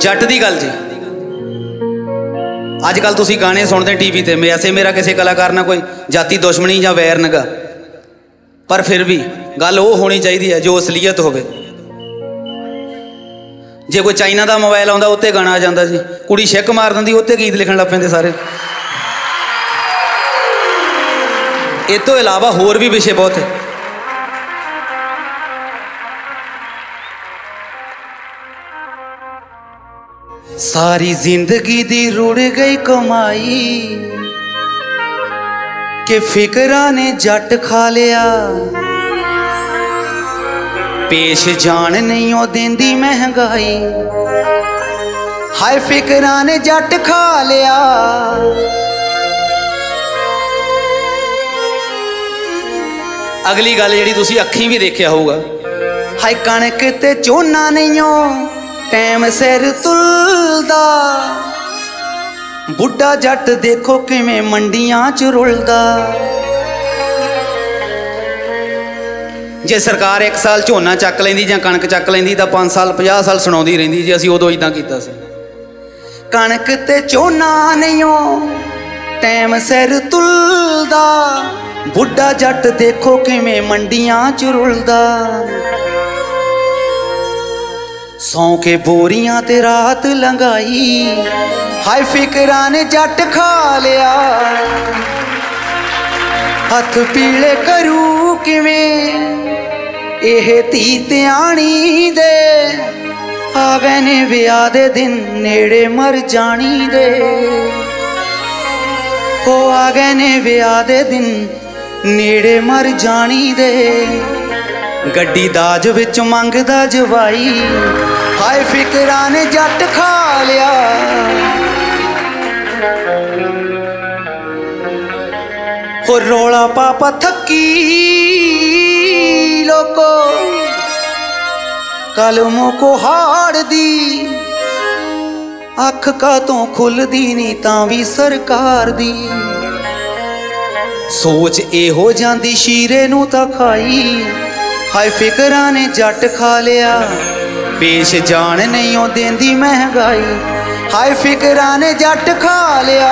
जट की गल जी अजकल तुसीं गाने सुनते टीवी ते वैसे मेरा किसी कलाकार ना कोई जाति दुश्मनी या वैर नगा, पर फिर भी गल वो होनी चाहिए है जो असलीयत होवे। जे कोई चाइना का मोबाइल आउंदा उत्ते गाना आ जाता जी, कुड़ी छिक मार दिंदी उत्ते गीत लिखण लग पैंदे सारे। इस तो इलावा होर भी विषय बहुत है। सारी जिंदगी दी रुड़ गई कमाई के फिकरा ने जट खा लिया, पेश जान नहीं ओ देंदी महंगाई, हाय फिकरा ने जट खा लिया। अगली गल जिहड़ी तुसीं अखीं भी देखिया होगा, हाय कणक ते झोना नहीं ओ टैम सिर तुलदा, बुढ़ा जट देखो किवें मंडियां च रुलदा। जे सरकार एक साल झोना चक लैंदी जां कणक चक लैंदी तां 5 साल 50 साल सुणाउंदी रहिंदी जी असीं उदों इदां कीता सी। कणक ते झोना नहीं ओ टैम सिर तुलदा, बुढ़ा जट देखो किवें मंडियां च रुलदा। सौ के बोरियां ते रात लंघाई, हाय फिकरा ने जट खा लिया, हथ पीले करू किवें एह धी ध्यानी दे, आ गए ने विआह दे दिन नेड़े मर जानी दे, ओ आ गए ने विआह दे दिन नेड़े मर जानी दे। गड्डी दाज विच मंगदा जवाई, हाय फिकरा ने जट खा लिया। हो रोला पापा थकी लोको कलमों को हाड़ दी, अख का तो खुलदी नी तां भी सरकार दी। सोच ए हो जांदी शीरे नू तां खाई, हाय फिकरा ने जट खा लिया, पेश जान नहीं ओ देंदी महंगाई, हाय फिकरा ने जट खा लिया।